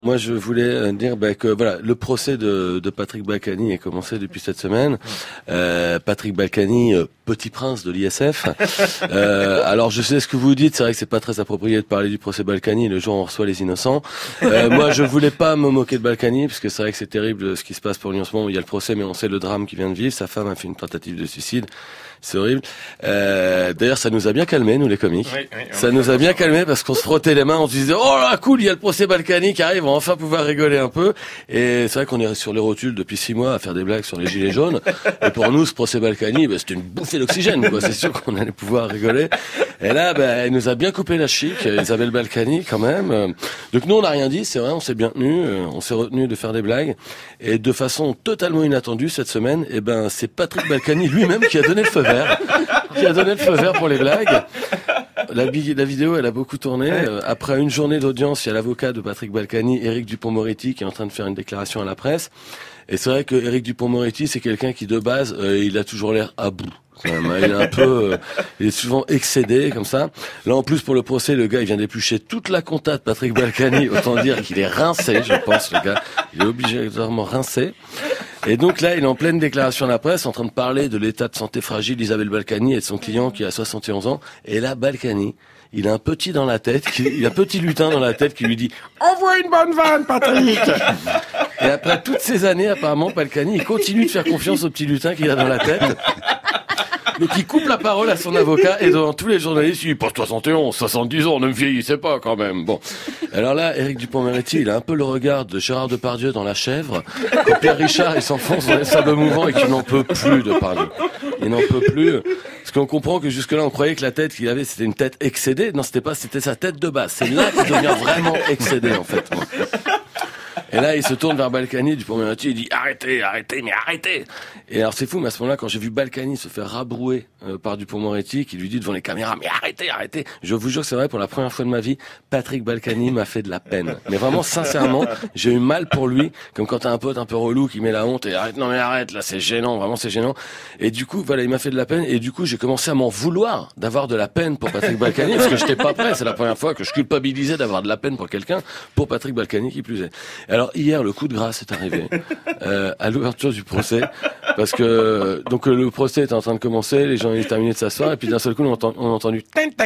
Moi, je voulais dire que voilà, le procès de Patrick Balkany est commencé depuis cette semaine. Patrick Balkany, petit prince de l'ISF. Alors, je sais ce que vous dites. C'est vrai que c'est pas très approprié de parler du procès Balkany le jour où on reçoit les innocents. Moi, je voulais pas me moquer de Balkany parce que c'est vrai que c'est terrible ce qui se passe pour lui en ce moment. Il y a le procès, mais on sait le drame qu'il vient de vivre. Sa femme a fait une tentative de suicide. C'est horrible. D'ailleurs, ça nous a bien calmés, nous les comiques. Oui, ça nous a bien calmés parce qu'on se frottait les mains, on se disait oh là cool, il y a le procès Balkany qui arrive, on va enfin pouvoir rigoler un peu. Et c'est vrai qu'on est sur les rotules depuis 6 mois à faire des blagues sur les gilets jaunes. Et pour nous, ce procès Balkany, c'était une bouffée d'oxygène, quoi. C'est sûr qu'on allait pouvoir rigoler. Et là, elle nous a bien coupé la chic, Isabelle Balkany quand même. Donc nous, on n'a rien dit, c'est vrai, on s'est bien tenu, on s'est retenu de faire des blagues. Et de façon totalement inattendue cette semaine, c'est Patrick Balkany lui-même qui a donné le feu vert. Qui a donné le feu vert pour les blagues. La vidéo, elle a beaucoup tourné. Après une journée d'audience, il y a l'avocat de Patrick Balkany, Éric Dupond-Moretti, qui est en train de faire une déclaration à la presse. Et c'est vrai que Éric Dupond-Moretti, c'est quelqu'un qui, de base, il a toujours l'air à bout. Il est un peu, il est souvent excédé, comme ça. Là, en plus, pour le procès, le gars, il vient d'éplucher toute la compta de Patrick Balkany. Autant dire qu'il est rincé, je pense, le gars. Il est obligatoirement rincé. Et donc là, il est en pleine déclaration à la presse, en train de parler de l'état de santé fragile d'Isabelle Balkany et de son client qui a 71 ans. Et là, Balkany, il a un petit dans la tête, il a un petit lutin dans la tête qui lui dit « Envoie une bonne vanne, Patrick !» Et après toutes ces années, apparemment, Balkany, il continue de faire confiance au petit lutin qu'il a dans la tête. Donc il coupe la parole à son avocat et devant tous les journalistes, il dit « Pas 71, 70 ans, ne me vieillissez pas quand même !» Bon. Alors là, Éric Dupond-Moretti, il a un peu le regard de Gérard Depardieu dans La Chèvre, quand Pierre Richard, il s'enfonce dans les sables mouvants et qu'il n'en peut plus de parler. Il n'en peut plus. Parce qu'on comprend que jusque-là, on croyait que la tête qu'il avait, c'était une tête excédée. Non, c'était sa tête de base. C'est là qu'il devient vraiment excédé, en fait. Et là, il se tourne vers Balkany, Dupond-Moretti, il dit « Arrêtez, arrêtez, mais arrêtez !» Et alors, c'est fou, mais à ce moment-là, quand j'ai vu Balkany se faire rabrouer par Dupond-Moretti, qui lui dit devant les caméras « Mais arrêtez, arrêtez !» Je vous jure que c'est vrai, pour la première fois de ma vie, Patrick Balkany m'a fait de la peine. Mais vraiment, sincèrement, j'ai eu mal pour lui, comme quand t'as un pote un peu relou qui met la honte et « Arrête, non mais arrête, là, c'est gênant, vraiment, c'est gênant. » Et du coup, voilà, il m'a fait de la peine, et du coup, j'ai commencé à m'en vouloir d'avoir de la peine pour Patrick Balkany, parce que j'étais pas prêt. C'est la première fois que je culpabilisais d'avoir de la peine pour quelqu'un, pour Patrick Balkany qui plus est. Alors, hier, le coup de grâce est arrivé à l'ouverture du procès, parce que donc le procès était en train de commencer, les gens étaient terminés de s'asseoir, et puis d'un seul coup on a entendu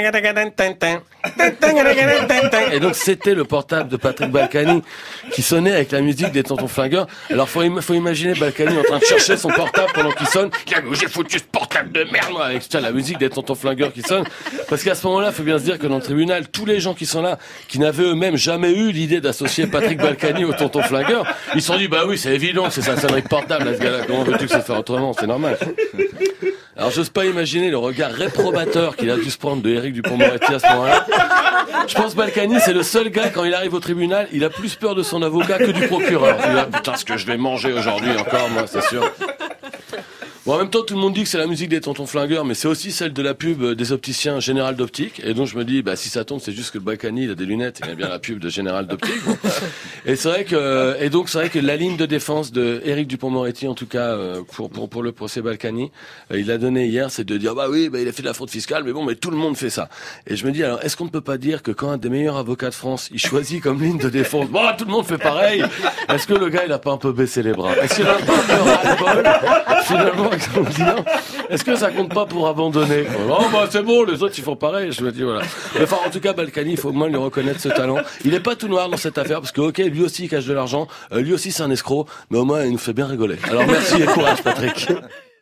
et donc c'était le portable de Patrick Balkany qui sonnait avec la musique des Tontons Flingueurs. Alors faut imaginer Balkany en train de chercher son portable pendant qu'il sonne. J'ai foutu ce portable de merde moi, avec la musique des Tontons Flingueurs qui sonne, parce qu'à ce moment-là, faut bien se dire que dans le tribunal, tous les gens qui sont là, qui n'avaient eux-mêmes jamais eu l'idée d'associer Patrick Balkany aux Tontons Flingueurs, ils se sont dit bah oui, c'est évident que c'est sa sonnerie de portable, là, ce gars-là. Comment veux-tu que ça se fasse autrement? C'est normal. Alors j'ose pas imaginer le regard réprobateur qu'il a dû se prendre de Éric Dupond-Moretti à ce moment-là. Je pense Balkany, c'est le seul gars, quand il arrive au tribunal, il a plus peur de son avocat que du procureur. Il a putain, ce que je vais manger aujourd'hui encore, moi, c'est sûr. Bon, en même temps, tout le monde dit que c'est la musique des Tontons Flingueurs, mais c'est aussi celle de la pub des opticiens Général d'Optique. Et donc, je me dis, si ça tombe, c'est juste que le Balkany, il a des lunettes, il a bien la pub de Général d'Optique. Bon. Et c'est vrai que la ligne de défense de Éric Dupond-Moretti, en tout cas, pour le procès Balkany, il a donné hier, c'est de dire, il a fait de la fraude fiscale, mais tout le monde fait ça. Et je me dis, alors, est-ce qu'on ne peut pas dire que quand un des meilleurs avocats de France, il choisit comme ligne de défense, tout le monde fait pareil, est-ce que le gars, il a pas un peu baissé les bras? Est-ce qu'il a pas un peu ras-le-bol, finalement, est-ce que ça compte pas pour abandonner? C'est bon, les autres ils font pareil. Je me dis voilà. Enfin, en tout cas, Balkany, il faut au moins lui reconnaître ce talent. Il est pas tout noir dans cette affaire parce que ok, lui aussi il cache de l'argent, lui aussi c'est un escroc, mais au moins il nous fait bien rigoler. Alors merci et courage, Patrick.